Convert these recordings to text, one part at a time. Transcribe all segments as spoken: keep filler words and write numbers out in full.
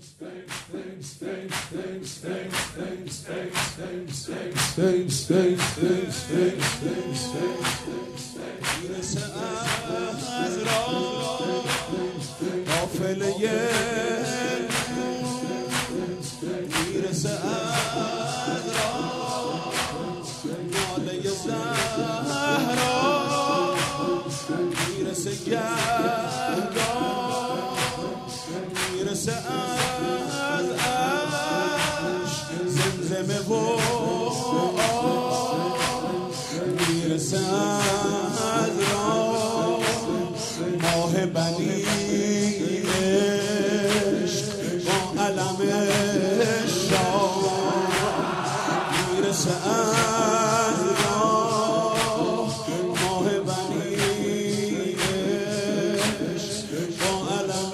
از راه قافله میرسه از راه ناله زهرا میرسه گهگاه میرسه از عشق زمزمه و میرسه از راه ماه بنی عشق با علم شاه میرسه از راه ماه بنی عشق با علم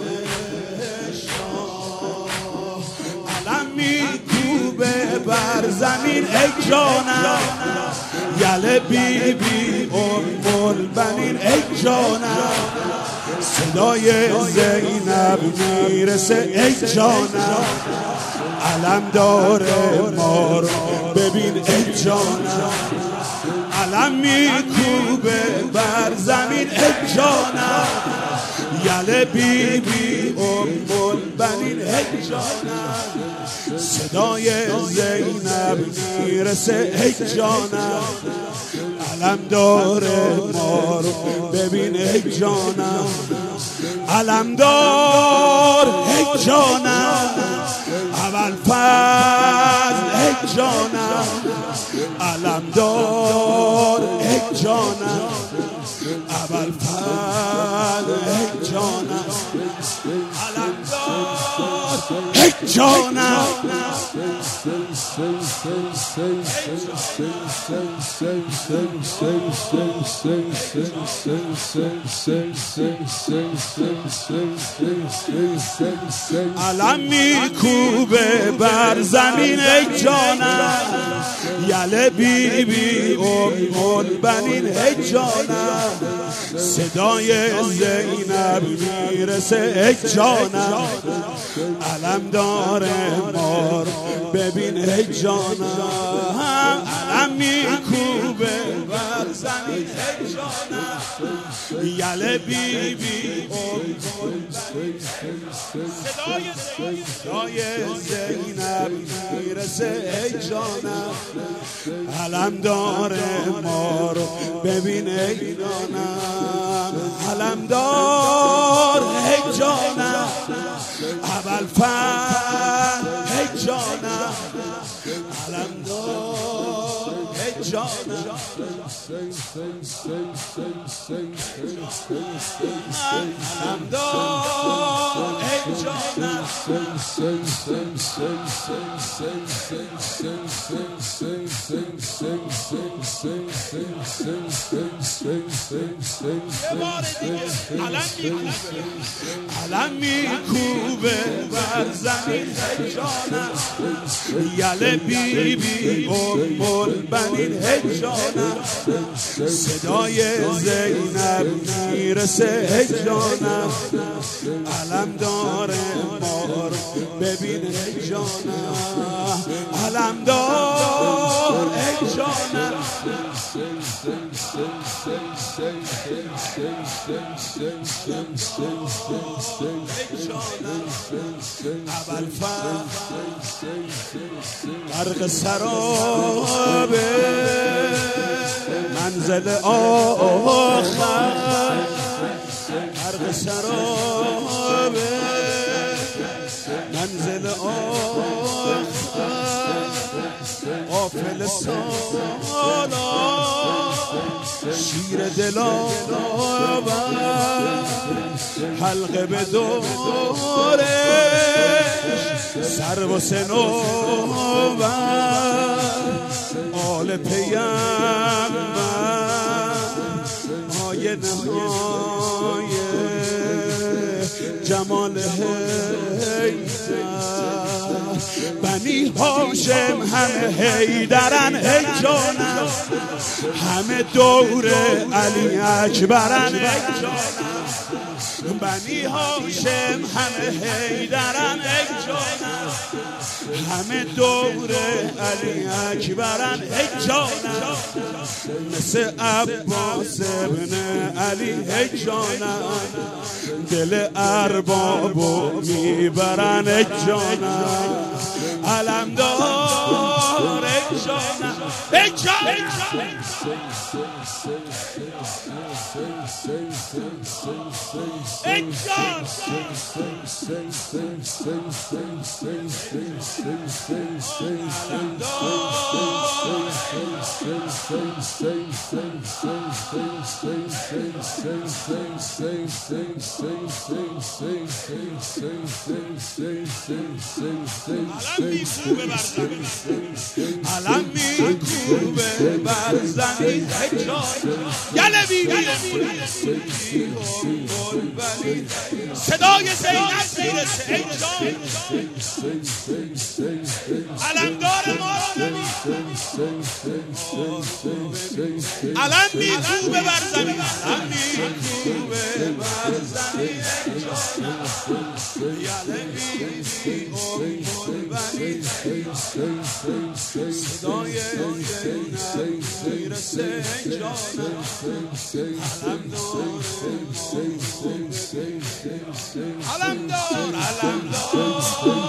شاه علم میکوبه بر زمین ای جانم یله بی بی ام البنین ای جانم صدای زینب میرسه ای جانم علم داره ما رو ببین ای جانم علم میکوبه بر زمین ای جانم یله بی بی ام البنین ای جانم صدای زینب میرسه ای جانم علم داره ما رو ببین ای جانم علم دار ای جانم اول فضل ای جانم علم دار ای جانم اول فضل ای جانم علم دار ای جانم علم میکوبه بر زمین ای جانم یله بی بی ام البنین ای جانم صدای زینب میرسه ای جانم علم داره ما رو ببین ای جانم علم میکوبه بر زمین ای جانم یله بی بی صدای زینب میرسه ای جانم علم داره ما رو ببین ای جانم علم دار ای جانم اول فن ای جانم علم دار ای جانم علم دار ای جانم علم میکوبه بر زمین ای جانم یله بی بی ام البنین ای جانم صدای زینب میرسه ای جانم علم داره ما رو ببین ای جانم علم دار ای جانم اول فرق سراب منزل آخر فرق سراب منزل آخر قافل سالا شیر دلاور حلقه به دورش سر و سنوبر آل پیغمبر های نهای جمال حیدر بنی هاشم همه حیدرن ای جانم همه دور علی اکبرن ای جانم بنی هاشم همه حیدرن ای جانم همه دور علی اکبرن ای جانم مثل عباس ابن علی ای جانم دل اربابو میبرن ای جانم علمدار ای جانم ای جانم ای جان علم میکوبه بر زمین گله بیبی صدای زینب میرسه ای جان علمدار ما علم میکوبه بر زمین علم میکوبه بر زمین گله بیبی صدای زینب میرسه ای جانم علمدار علمدار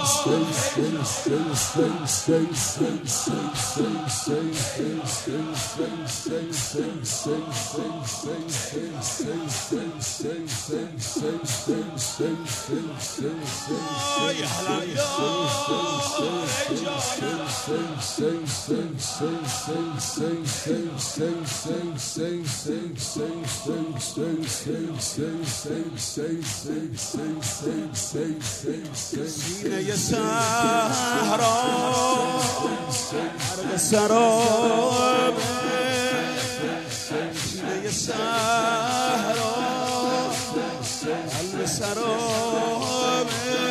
سینه صحرا غرق سراب سینه صحرا قلب سراب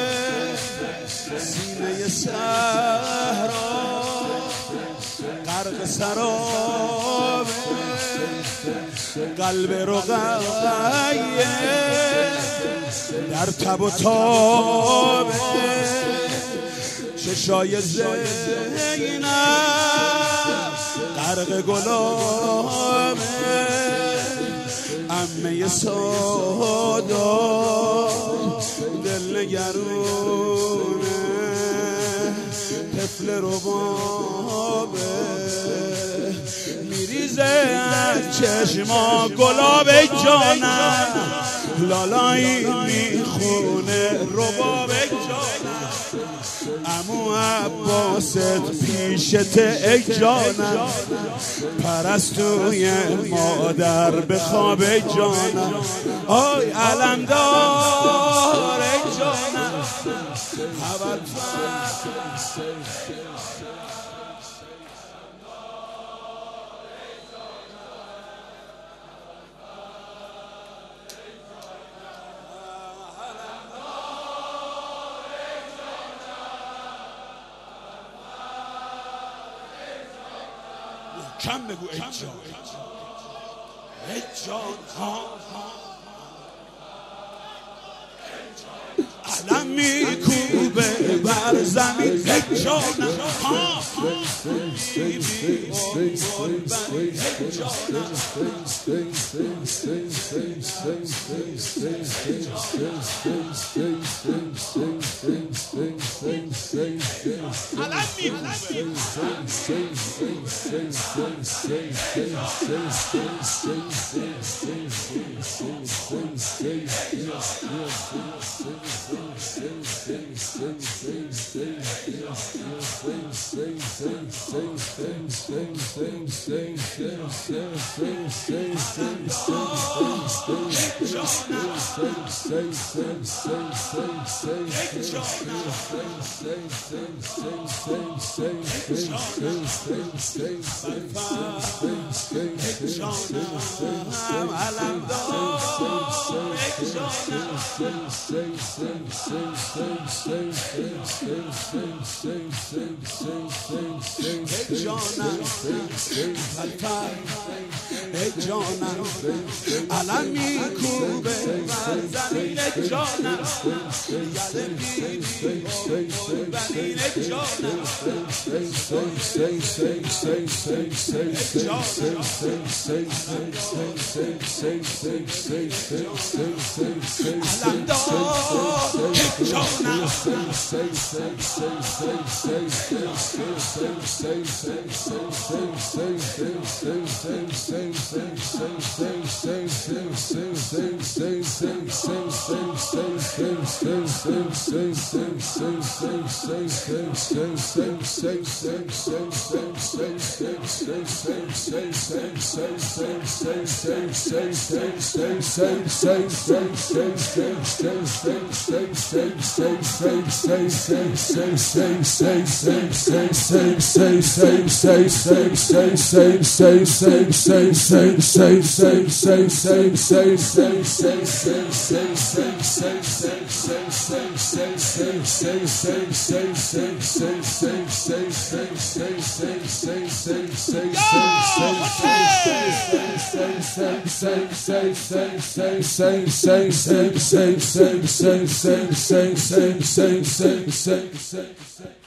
سینه صحرا غرق سراب قلب رقیه در تب و تاب چشای زینب غرق گلاب عمه سادات دل نگرونه طفل ربابه میریزه از چشما گلاب جانم لالایی میخونه رباب جانم عمو عباست پیشت ای جانم پرستوی مادر به خواب ای جانم آی علمدار ای جانم کم بگو ای جان ای جان ها علم میکوبه بر زمین ای جانم ها بی بی بول بر ای جانم علم میکوبه علمدار Same, same, same, same, same, same, same, same, same, same, same, same.